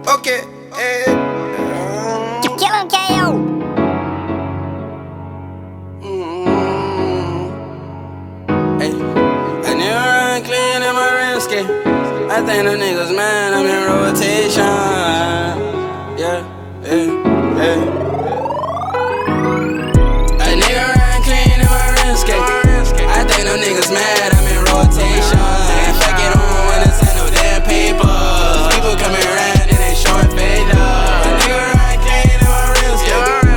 Okay, Kill him, KO. Hey, a nigga run clean in my rinsky. I think the niggas mad, I'm in rotation. Yeah. A nigga run clean in my rinsky. I think them niggas mad, I'm in rotation. Fuck it on when it's ain't no damn paper. People coming around and they showing fade love. A nigga run clean in my rinsky.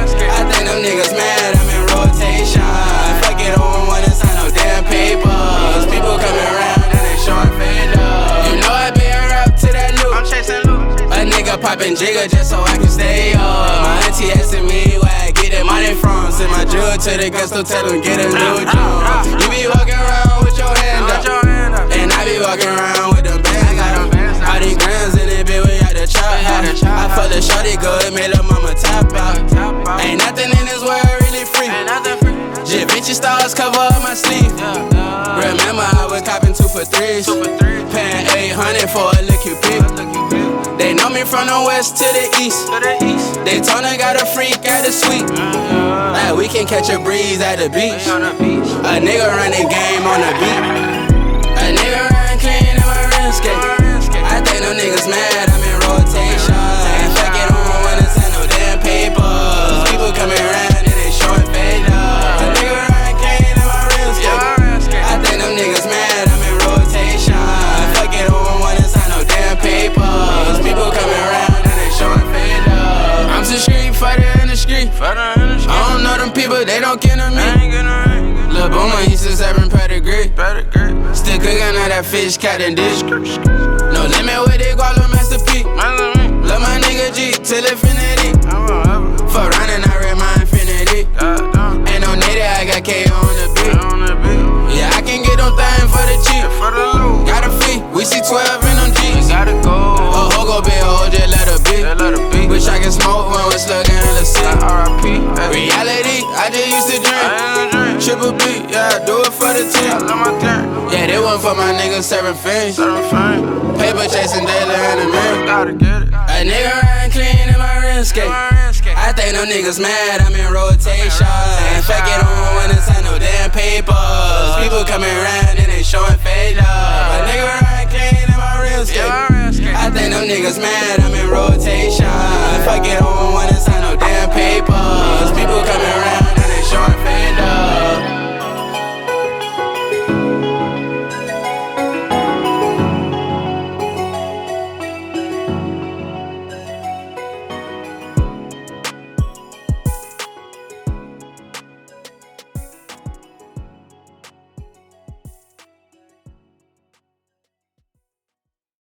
I think them niggas mad, I'm in rotation. Fuck it on when it's ain't no damn papers. People coming around and they showing fade love. You know I been up to that loop. I'm chasing loot. A nigga poppin' jigger just so I can stay up. My auntie asking me where I get that money from. Send my jewel to the gusto, tell them get a new job. You be walking around with your hand up, and I be walking around with them bands up. All these grams in it, bitch, we at the chop house. I fuck the shorty good, made lil' mama top out. Ain't nothing in this world really free. Just Vinci stars cover up my sleeve. Remember I was copping 2 for 3s, paying 800 for a lick QP. They know me from the west to the east. Daytona got a freak at the suite. Like we can catch a breeze at the beach. A nigga running game on the beat. A nigga run clean in my rinsky. I think them niggas mad, I'm in rotation. Fuck it on when it's ain't no damn papers. People coming around and they showing fade love. A nigga run clean in my rinsky. I think them niggas mad, I'm in rotation. Fuck it on when it's ain't no damn papers. People coming around and they showing fade love. I'm some street fighter in the street. I don't know them people, they don't get to me. Lil' Boomer, he's a 7 pedigree. Still cooking out that fish, cat and dish. No limit with it, guala Master P. Love my nigga G till infinity. For running, I read my infinity. Ain't no native, I got K on the beat. Yeah, I can get them things for the cheap. Got a fee, we see 12 in them G's. A hoe go big, a hoe just let her be. Wish I could smoke when we're slugging in the city. Reality, I just used to drink. Triple B, yeah, I do it for the team. Yeah, they one for my niggas serving fiends. Paper chasing daily in the man. A nigga run clean in my rinsky. I think them niggas mad, I'm in rotation. Fuck it on when it's ain't no damn papers. People coming around and they showing fade love. A nigga run clean in my rinsky. I think them niggas mad, I'm in rotation. Fuck it on